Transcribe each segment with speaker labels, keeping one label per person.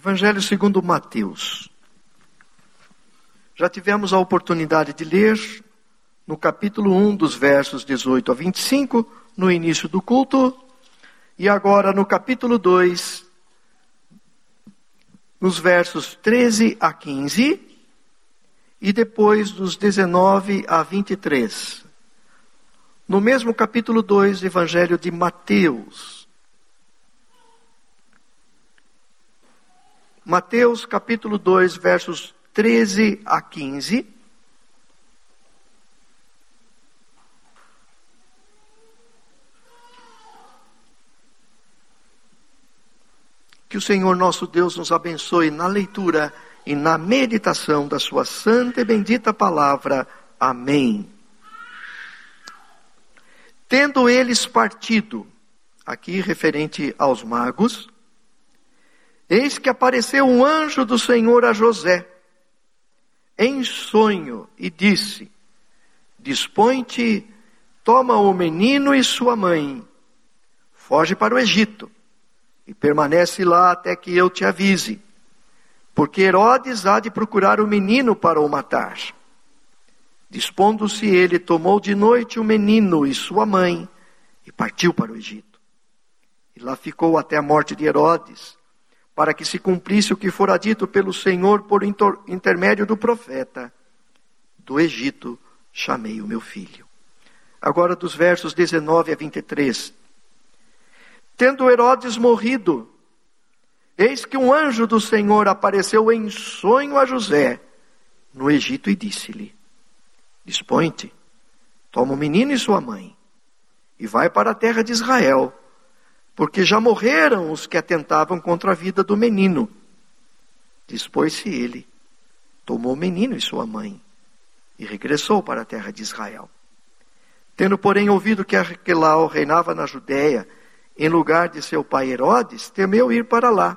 Speaker 1: Evangelho segundo Mateus. Já tivemos a oportunidade de ler no capítulo 1, dos versos 18 a 25, no início do culto, e agora no capítulo 2, nos versos 13 a 15, e depois dos 19 a 23. No mesmo capítulo 2, Evangelho de Mateus. Mateus capítulo 2, versos 13 a 15. Que o Senhor nosso Deus nos abençoe na leitura e na meditação da sua santa e bendita palavra. Amém. Tendo eles partido, aqui referente aos magos, eis que apareceu um anjo do Senhor a José, em sonho, e disse: dispõe-te, toma o menino e sua mãe, foge para o Egito, e permanece lá até que eu te avise, porque Herodes há de procurar o menino para o matar. Dispondo-se ele, tomou de noite o menino e sua mãe, e partiu para o Egito. E lá ficou até a morte de Herodes, para que se cumprisse o que fora dito pelo Senhor por intermédio do profeta: do Egito chamei o meu filho. Agora dos versos 19 a 23. Tendo Herodes morrido, eis que um anjo do Senhor apareceu em sonho a José no Egito e disse-lhe: dispõe-te, toma o menino e sua mãe, e vai para a terra de Israel, porque já morreram os que atentavam contra a vida do menino. Dispôs-se ele, tomou o menino e sua mãe, e regressou para a terra de Israel. Tendo, porém, ouvido que Arquelau reinava na Judéia, em lugar de seu pai Herodes, temeu ir para lá.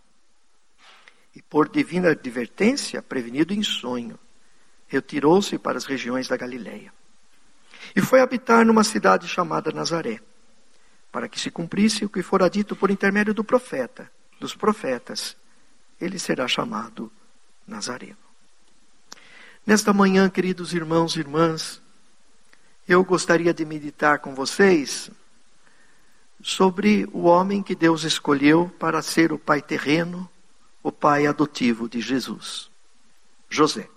Speaker 1: E por divina advertência, prevenido em sonho, retirou-se para as regiões da Galileia. E foi habitar numa cidade chamada Nazaré, para que se cumprisse o que fora dito por intermédio dos profetas: ele será chamado Nazareno. Nesta manhã, queridos irmãos e irmãs, eu gostaria de meditar com vocês sobre o homem que Deus escolheu para ser o pai terreno, o pai adotivo de Jesus, José.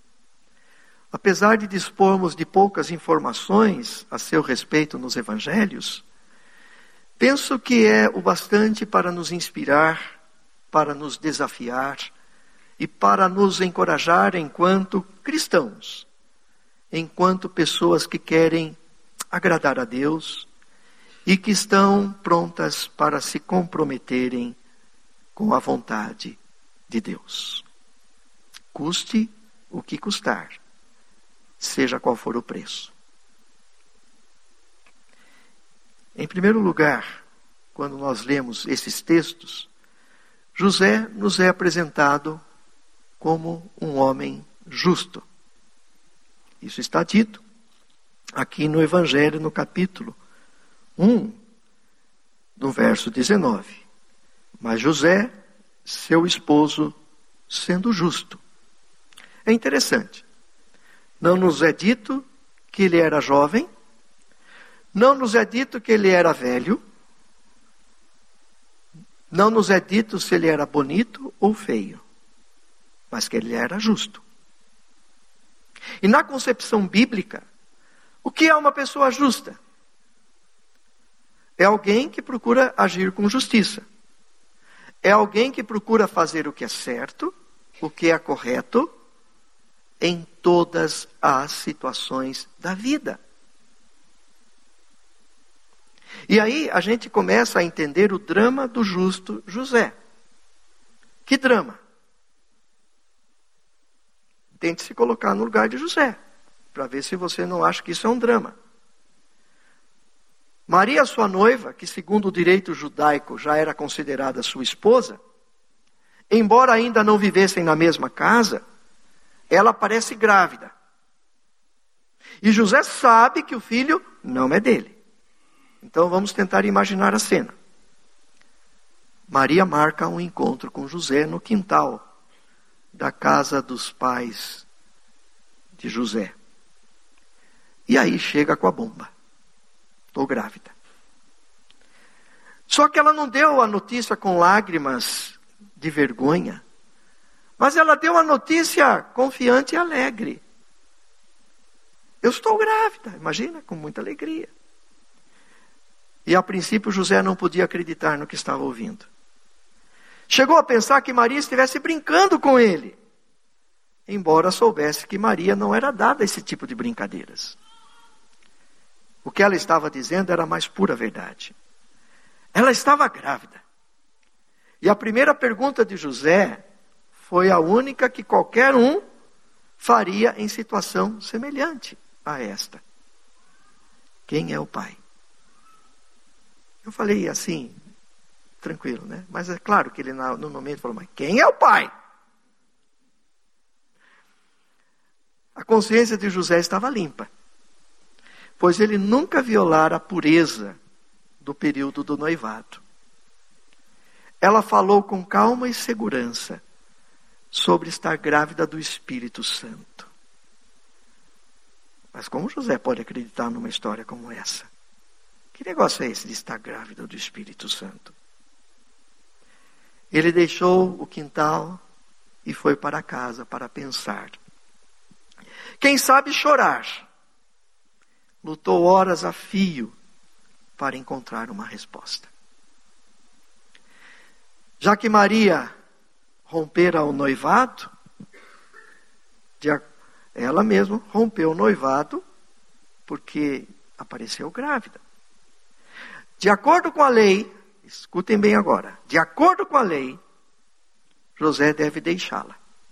Speaker 1: Apesar de dispormos de poucas informações a seu respeito nos evangelhos, penso que é o bastante para nos inspirar, para nos desafiar e para nos encorajar enquanto cristãos, enquanto pessoas que querem agradar a Deus e que estão prontas para se comprometerem com a vontade de Deus. Custe o que custar, seja qual for o preço. Em primeiro lugar, quando nós lemos esses textos, José nos é apresentado como um homem justo. Isso está dito aqui no Evangelho, no capítulo 1, no verso 19. Mas José, seu esposo, sendo justo. É interessante. Não nos é dito que ele era jovem, não nos é dito que ele era velho, não nos é dito se ele era bonito ou feio, mas que ele era justo. E na concepção bíblica, o que é uma pessoa justa? É alguém que procura agir com justiça. É alguém que procura fazer o que é certo, o que é correto, em todas as situações da vida. E aí a gente começa a entender o drama do justo José. Que drama? Tente se colocar no lugar de José, para ver se você não acha que isso é um drama. Maria, sua noiva, que segundo o direito judaico já era considerada sua esposa, embora ainda não vivessem na mesma casa, ela aparece grávida. E José sabe que o filho não é dele. Então vamos tentar imaginar a cena. Maria marca um encontro com José no quintal da casa dos pais de José. E aí chega com a bomba. Estou grávida. Só que ela não deu a notícia com lágrimas de vergonha, mas ela deu a notícia confiante e alegre. Eu estou grávida, imagina, com muita alegria. E a princípio José não podia acreditar no que estava ouvindo. Chegou a pensar que Maria estivesse brincando com ele, embora soubesse que Maria não era dada a esse tipo de brincadeiras. O que ela estava dizendo era a mais pura verdade. Ela estava grávida. E a primeira pergunta de José foi a única que qualquer um faria em situação semelhante a esta. Quem é o pai? Eu falei assim, tranquilo, né? Mas é claro que ele no momento falou, mas quem é o pai? A consciência de José estava limpa, pois ele nunca violara a pureza do período do noivado. Ela falou com calma e segurança sobre estar grávida do Espírito Santo. Mas como José pode acreditar numa história como essa? Que negócio é esse de estar grávida do Espírito Santo? Ele deixou o quintal e foi para casa para pensar. Quem sabe chorar. Lutou horas a fio para encontrar uma resposta. Já que Maria rompera o noivado, ela mesma rompeu o noivado porque apareceu grávida. De acordo com a lei, escutem bem agora, de acordo com a lei, José deve deixá-la.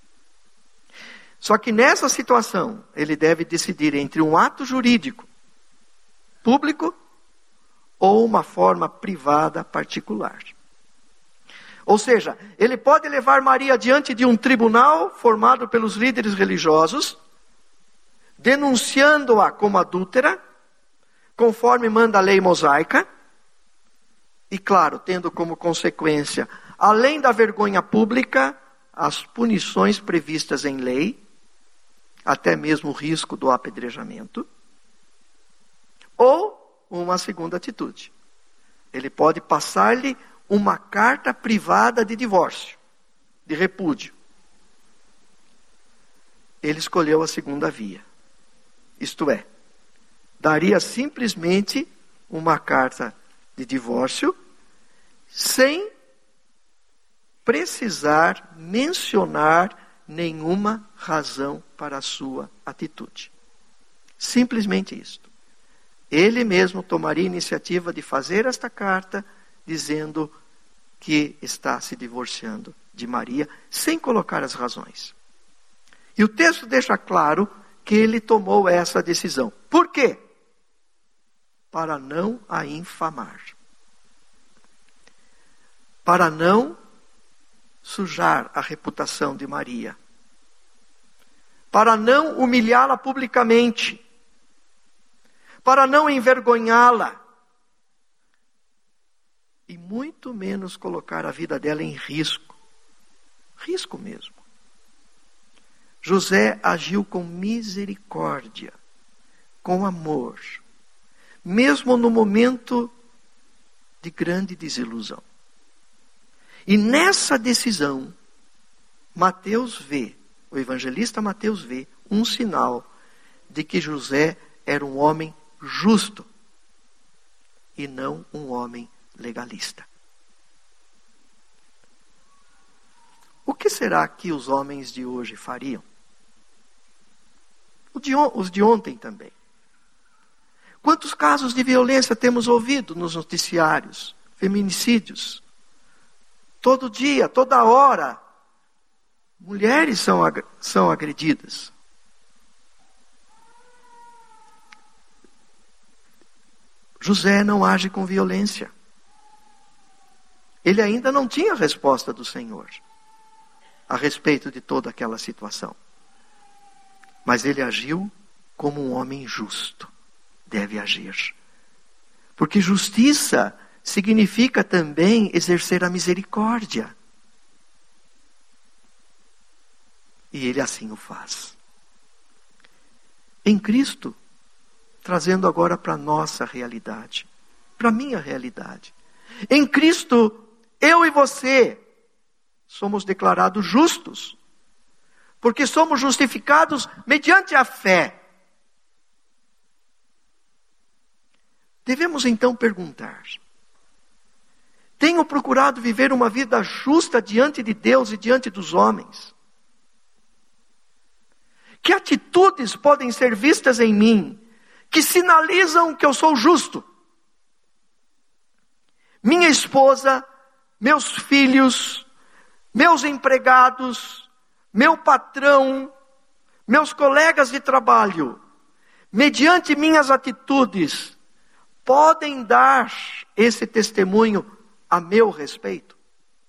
Speaker 1: Só que nessa situação, ele deve decidir entre um ato jurídico, público, ou uma forma privada particular. Ou seja, ele pode levar Maria diante de um tribunal formado pelos líderes religiosos, denunciando-a como adúltera, conforme manda a lei mosaica, e claro, tendo como consequência, além da vergonha pública, as punições previstas em lei, até mesmo o risco do apedrejamento, ou uma segunda atitude. Ele pode passar-lhe uma carta privada de divórcio, de repúdio. Ele escolheu a segunda via. Isto é, daria simplesmente uma carta de divórcio sem precisar mencionar nenhuma razão para a sua atitude. Simplesmente isto. Ele mesmo tomaria a iniciativa de fazer esta carta, dizendo que está se divorciando de Maria, sem colocar as razões. E o texto deixa claro que ele tomou essa decisão. Por quê? Para não a infamar. Para não sujar a reputação de Maria. Para não humilhá-la publicamente. Para não envergonhá-la. E muito menos colocar a vida dela em risco. Risco mesmo. José agiu com misericórdia, com amor, mesmo no momento de grande desilusão. E nessa decisão, o evangelista Mateus vê um sinal de que José era um homem justo e não um homem legalista. O que será que os homens de hoje fariam? Os de ontem também. Quantos casos de violência temos ouvido nos noticiários? Feminicídios. Todo dia, toda hora, mulheres são agredidas. José não age com violência. Ele ainda não tinha a resposta do Senhor a respeito de toda aquela situação. Mas ele agiu como um homem justo deve agir. Porque justiça significa também exercer a misericórdia. E ele assim o faz. Em Cristo, trazendo agora para a nossa realidade, para a minha realidade. Em Cristo, eu e você somos declarados justos, porque somos justificados mediante a fé. Devemos então perguntar: tenho procurado viver uma vida justa diante de Deus e diante dos homens? Que atitudes podem ser vistas em mim que sinalizam que eu sou justo? Minha esposa, meus filhos, meus empregados, meu patrão, meus colegas de trabalho, mediante minhas atitudes, podem dar esse testemunho a meu respeito?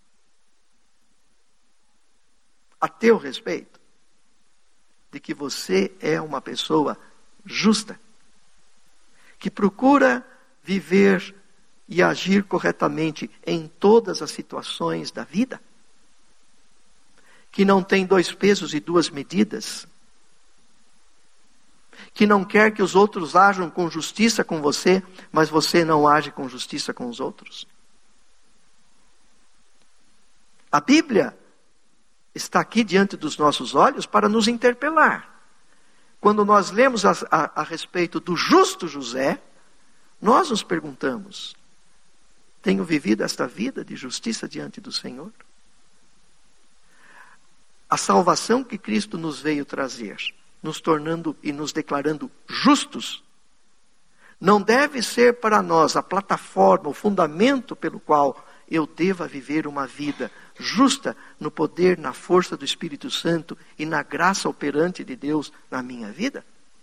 Speaker 1: A teu respeito? De que você é uma pessoa justa, que procura viver e agir corretamente em todas as situações da vida, que não tem 2 pesos e 2 medidas, que não quer que os outros ajam com justiça com você, mas você não age com justiça com os outros. A Bíblia está aqui diante dos nossos olhos para nos interpelar. Quando nós lemos a respeito do justo José, nós nos perguntamos: tenho vivido esta vida de justiça diante do Senhor? A salvação que Cristo nos veio trazer, nos tornando e nos declarando justos, não deve ser para nós a plataforma, o fundamento pelo qual eu deva viver uma vida justa no poder, na força do Espírito Santo e na graça operante de Deus na minha vida?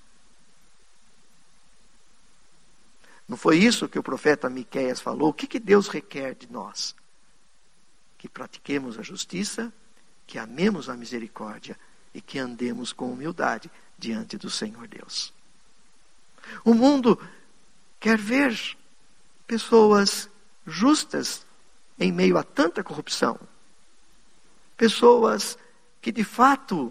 Speaker 1: Não foi isso que o profeta Miqueias falou? O que Deus requer de nós? Que pratiquemos a justiça, que amemos a misericórdia e que andemos com humildade diante do Senhor Deus. O mundo quer ver pessoas justas em meio a tanta corrupção. Pessoas que de fato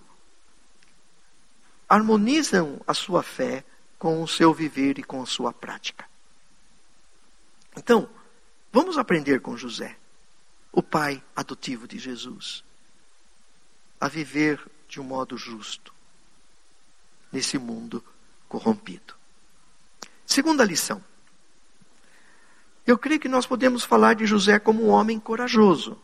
Speaker 1: harmonizam a sua fé com o seu viver e com a sua prática. Então, vamos aprender com José, o pai adotivo de Jesus, a viver de um modo justo nesse mundo corrompido. Segunda lição. Eu creio que nós podemos falar de José como um homem corajoso.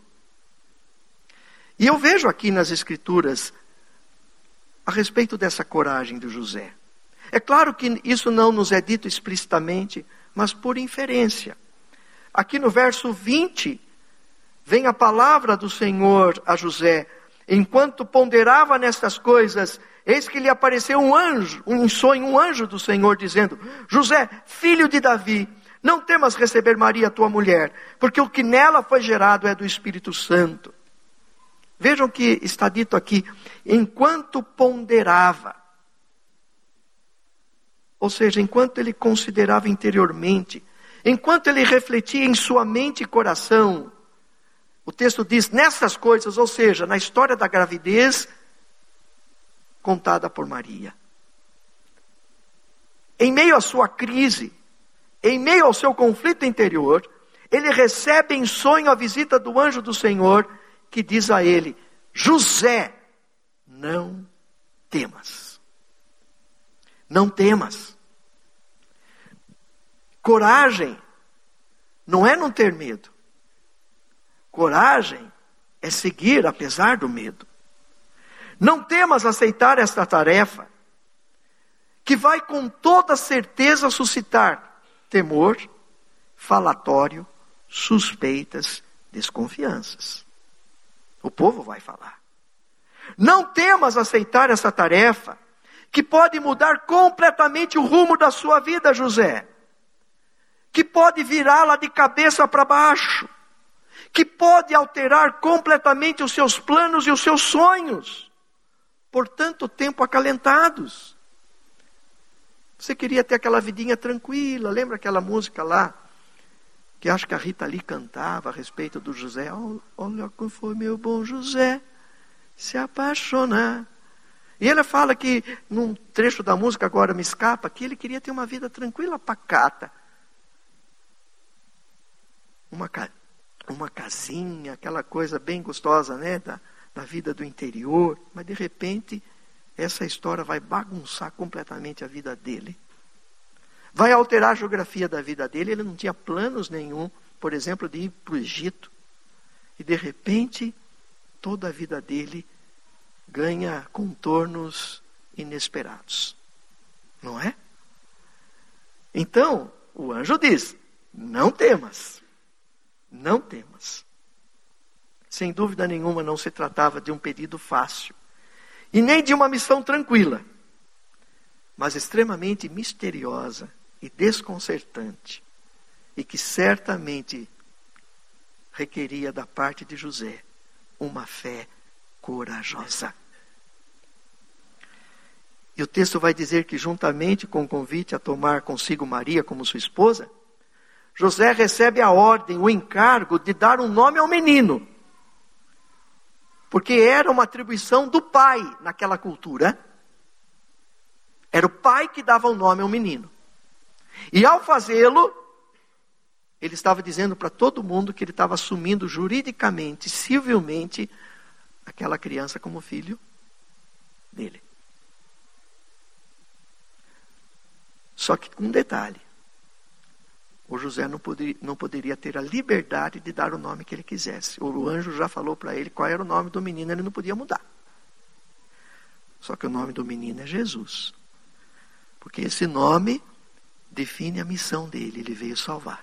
Speaker 1: E eu vejo aqui nas Escrituras a respeito dessa coragem de José. É claro que isso não nos é dito explicitamente, mas por inferência. Aqui no verso 20, vem a palavra do Senhor a José. Enquanto ponderava nestas coisas, eis que lhe apareceu um anjo, em sonho, um anjo do Senhor, dizendo: José, filho de Davi, não temas receber Maria, tua mulher, porque o que nela foi gerado é do Espírito Santo. Vejam que está dito aqui, enquanto ponderava. Ou seja, enquanto ele considerava interiormente, enquanto ele refletia em sua mente e coração. O texto diz, nessas coisas, ou seja, na história da gravidez, contada por Maria. Em meio à sua crise, em meio ao seu conflito interior, ele recebe em sonho a visita do anjo do Senhor, que diz a ele: José, não temas. Não temas. Coragem não é não ter medo. Coragem é seguir apesar do medo. Não temas aceitar esta tarefa, que vai com toda certeza suscitar temor, falatório, suspeitas, desconfianças. O povo vai falar. Não temas aceitar essa tarefa, que pode mudar completamente o rumo da sua vida, José. Que pode virá-la de cabeça para baixo. Que pode alterar completamente os seus planos e os seus sonhos. Por tanto tempo acalentados. Você queria ter aquela vidinha tranquila. Lembra aquela música lá? que acho que a Rita Lee cantava a respeito do José. Olha como foi meu bom José se apaixonar. E ela fala que, num trecho da música, agora me escapa, que ele queria ter uma vida tranquila, pacata. Uma casinha, aquela coisa bem gostosa, né, da vida do interior. Mas, de repente, essa história vai bagunçar completamente a vida dele. Vai alterar a geografia da vida dele. Ele não tinha planos nenhum, por exemplo, de ir para o Egito. E, de repente, toda a vida dele ganha contornos inesperados. Não é? Então, o anjo diz, não temas. Não temas. Sem dúvida nenhuma não se tratava de um pedido fácil. E nem de uma missão tranquila. Mas extremamente misteriosa e desconcertante. E que certamente requeria da parte de José uma fé corajosa. E o texto vai dizer que juntamente com o convite a tomar consigo Maria como sua esposa, José recebe a ordem, o encargo de dar um nome ao menino. Porque era uma atribuição do pai naquela cultura. Era o pai que dava o nome ao menino. E ao fazê-lo, ele estava dizendo para todo mundo que ele estava assumindo juridicamente, civilmente, aquela criança como filho dele. Só que com um detalhe. O José não poderia ter a liberdade de dar o nome que ele quisesse. O anjo já falou para ele qual era o nome do menino, ele não podia mudar. Só que o nome do menino é Jesus. Porque esse nome define a missão dele, ele veio salvar.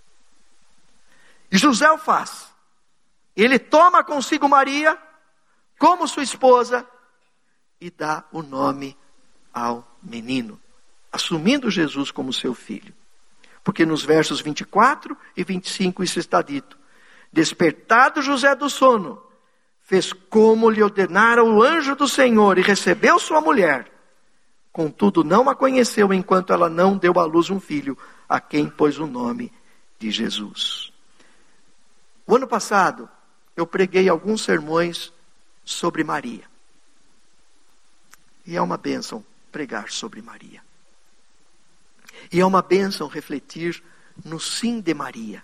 Speaker 1: E José o faz. Ele toma consigo Maria como sua esposa e dá o nome ao menino, assumindo Jesus como seu filho. Porque nos versos 24 e 25 isso está dito. Despertado José do sono, fez como lhe ordenara o anjo do Senhor e recebeu sua mulher. Contudo, não a conheceu enquanto ela não deu à luz um filho, a quem pôs o nome de Jesus. O ano passado, eu preguei alguns sermões sobre Maria. E é uma bênção pregar sobre Maria. E é uma bênção refletir no sim de Maria.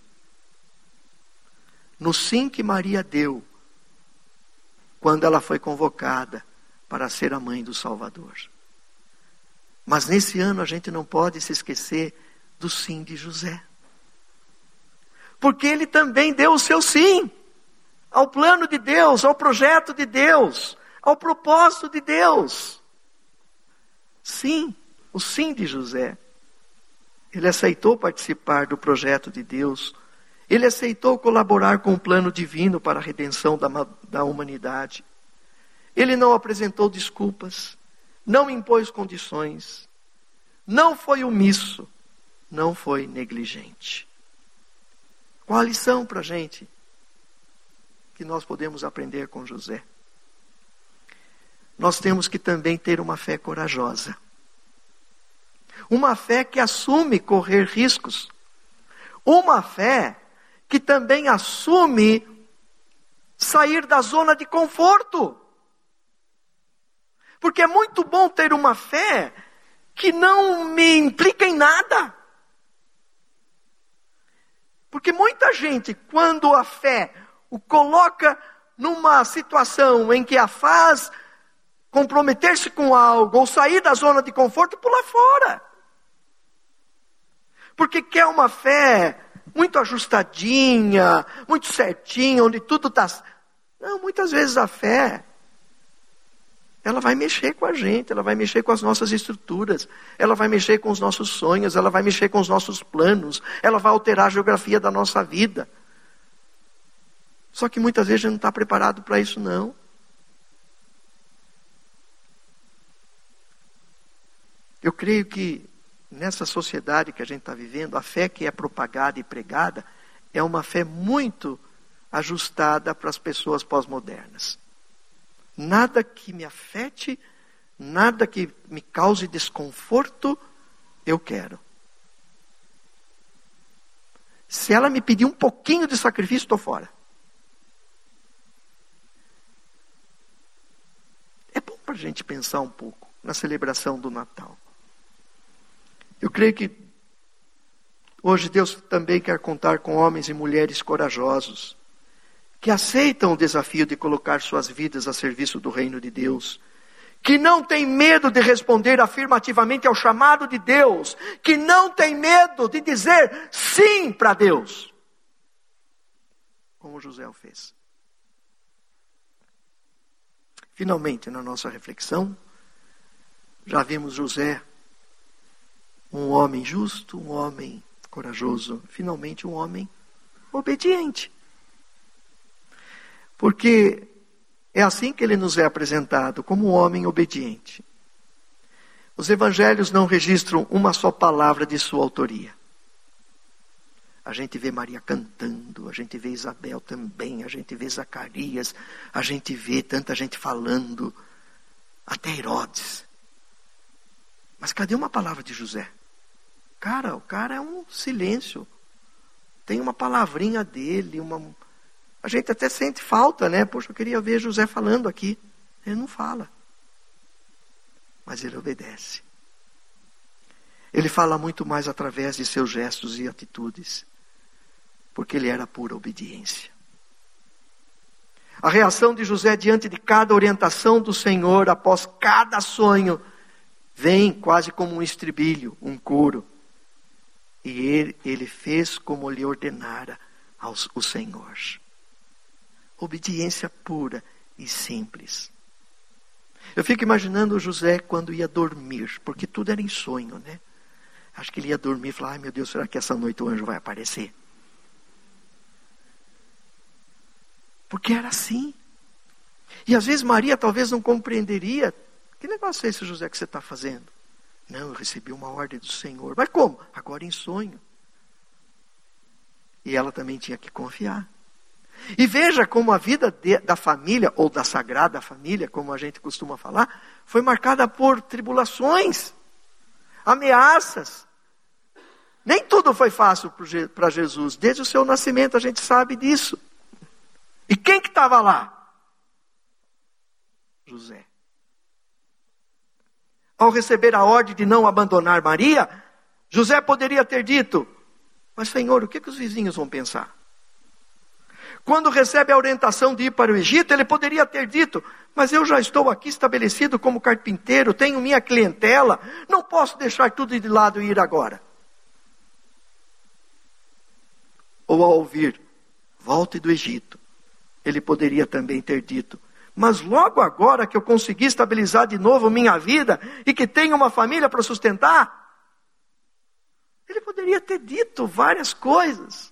Speaker 1: No sim que Maria deu quando ela foi convocada para ser a mãe do Salvador. Mas nesse ano a gente não pode se esquecer do sim de José. Porque ele também deu o seu sim ao plano de Deus, ao projeto de Deus, ao propósito de Deus. Sim, o sim de José. Ele aceitou participar do projeto de Deus. Ele aceitou colaborar com o plano divino para a redenção da humanidade. Ele não apresentou desculpas, não impôs condições, não foi omisso, não foi negligente. Qual a lição para a gente que nós podemos aprender com José? Nós temos que também ter uma fé corajosa. Uma fé que assume correr riscos. Uma fé que também assume sair da zona de conforto. Porque é muito bom ter uma fé que não me implica em nada. Porque muita gente, quando a fé o coloca numa situação em que a faz comprometer-se com algo ou sair da zona de conforto, pula fora. Porque quer uma fé muito ajustadinha, muito certinha, onde tudo está... Não, muitas vezes a fé, ela vai mexer com a gente, ela vai mexer com as nossas estruturas, ela vai mexer com os nossos sonhos, ela vai mexer com os nossos planos, ela vai alterar a geografia da nossa vida. Só que muitas vezes a gente não está preparado para isso, não. Eu creio que nessa sociedade que a gente está vivendo, a fé que é propagada e pregada é uma fé muito ajustada para as pessoas pós-modernas. Nada que me afete, nada que me cause desconforto, eu quero. Se ela me pedir um pouquinho de sacrifício, estou fora. É bom para a gente pensar um pouco na celebração do Natal. Eu creio que hoje Deus também quer contar com homens e mulheres corajosos, que aceitam o desafio de colocar suas vidas a serviço do reino de Deus, que não tem medo de responder afirmativamente ao chamado de Deus, que não tem medo de dizer sim para Deus, como José o fez. Finalmente, na nossa reflexão, já vimos José, um homem justo, um homem corajoso, finalmente um homem obediente. Porque é assim que ele nos é apresentado, como um homem obediente. Os evangelhos não registram uma só palavra de sua autoria. A gente vê Maria cantando, a gente vê Isabel também, a gente vê Zacarias, a gente vê tanta gente falando, até Herodes. Mas cadê uma palavra de José? O cara é um silêncio. Tem uma palavrinha dele, a gente até sente falta, né? Poxa, eu queria ver José falando aqui. Ele não fala. Mas ele obedece. Ele fala muito mais através de seus gestos e atitudes. Porque ele era pura obediência. A reação de José diante de cada orientação do Senhor, após cada sonho, vem quase como um estribilho, um coro. E ele fez como lhe ordenara o Senhor. Obediência pura e simples. Eu fico imaginando José quando ia dormir, porque tudo era em sonho, né? Acho que ele ia dormir e falar, ai meu Deus, será que essa noite o anjo vai aparecer? Porque era assim. E às vezes Maria talvez não compreenderia. Que negócio é esse, José, que você está fazendo? Não, eu recebi uma ordem do Senhor. Mas como? Agora em sonho. E ela também tinha que confiar. E veja como a vida da família, ou da Sagrada Família, como a gente costuma falar, foi marcada por tribulações, ameaças. Nem tudo foi fácil para Jesus. Desde o seu nascimento a gente sabe disso. E quem que estava lá? José. Ao receber a ordem de não abandonar Maria, José poderia ter dito, mas Senhor, o que os vizinhos vão pensar? Quando recebe a orientação de ir para o Egito, ele poderia ter dito, mas eu já estou aqui estabelecido como carpinteiro, tenho minha clientela, não posso deixar tudo de lado e ir agora. Ou ao ouvir, volte do Egito, ele poderia também ter dito, mas logo agora que eu consegui estabilizar de novo minha vida e que tenho uma família para sustentar, ele poderia ter dito várias coisas.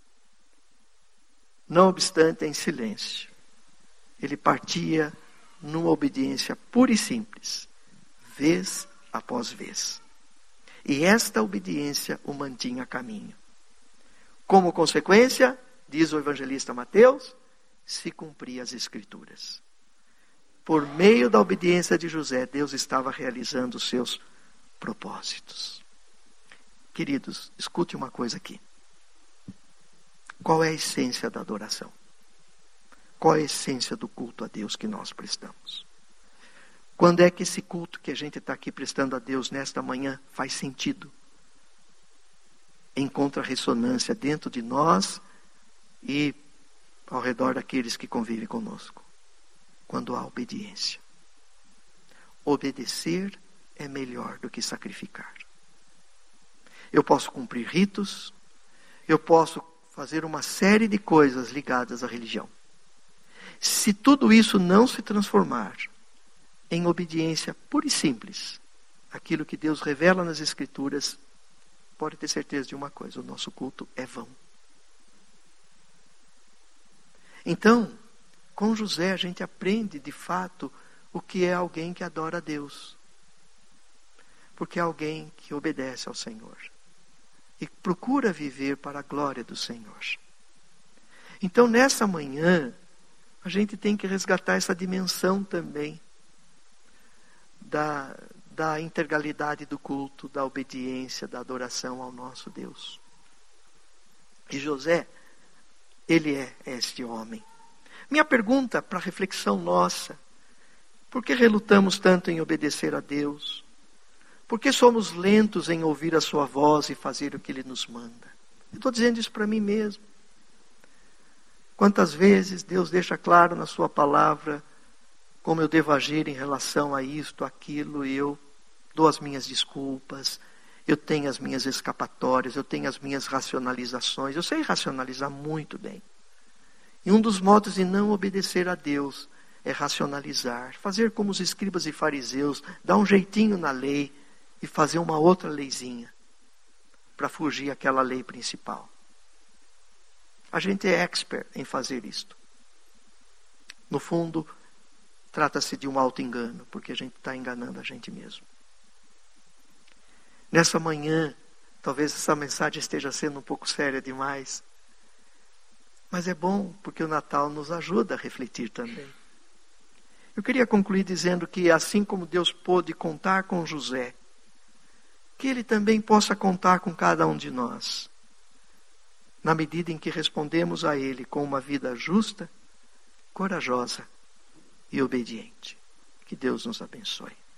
Speaker 1: Não obstante, em silêncio, ele partia numa obediência pura e simples, vez após vez. E esta obediência o mantinha a caminho. Como consequência, diz o evangelista Mateus, se cumpria as Escrituras. Por meio da obediência de José, Deus estava realizando os seus propósitos. Queridos, escute uma coisa aqui. Qual é a essência da adoração? Qual é a essência do culto a Deus que nós prestamos? Quando é que esse culto que a gente está aqui prestando a Deus nesta manhã faz sentido? Encontra ressonância dentro de nós e ao redor daqueles que convivem conosco. Quando há obediência. Obedecer é melhor do que sacrificar. Eu posso cumprir ritos, eu posso fazer uma série de coisas ligadas à religião. Se tudo isso não se transformar em obediência pura e simples, aquilo que Deus revela nas Escrituras, pode ter certeza de uma coisa, o nosso culto é vão. Então, com José a gente aprende de fato o que é alguém que adora a Deus. Porque é alguém que obedece ao Senhor. E procura viver para a glória do Senhor. Então nessa manhã, a gente tem que resgatar essa dimensão também da integralidade do culto, da obediência, da adoração ao nosso Deus. E José, ele é este homem. Minha pergunta para reflexão nossa: por que relutamos tanto em obedecer a Deus? Por que somos lentos em ouvir a sua voz e fazer o que Ele nos manda? Eu estou dizendo isso para mim mesmo. Quantas vezes Deus deixa claro na sua palavra como eu devo agir em relação a isto, aquilo, e eu dou as minhas desculpas, eu tenho as minhas escapatórias, eu tenho as minhas racionalizações. Eu sei racionalizar muito bem. E um dos modos de não obedecer a Deus é racionalizar, fazer como os escribas e fariseus, dar um jeitinho na lei e fazer uma outra leizinha para fugir àquela lei principal. A gente é expert em fazer isto. No fundo, trata-se de um auto-engano, porque a gente está enganando a gente mesmo. Nessa manhã, talvez essa mensagem esteja sendo um pouco séria demais, mas é bom, porque o Natal nos ajuda a refletir também. Eu queria concluir dizendo que, assim como Deus pôde contar com José, que Ele também possa contar com cada um de nós, na medida em que respondemos a Ele com uma vida justa, corajosa e obediente. Que Deus nos abençoe.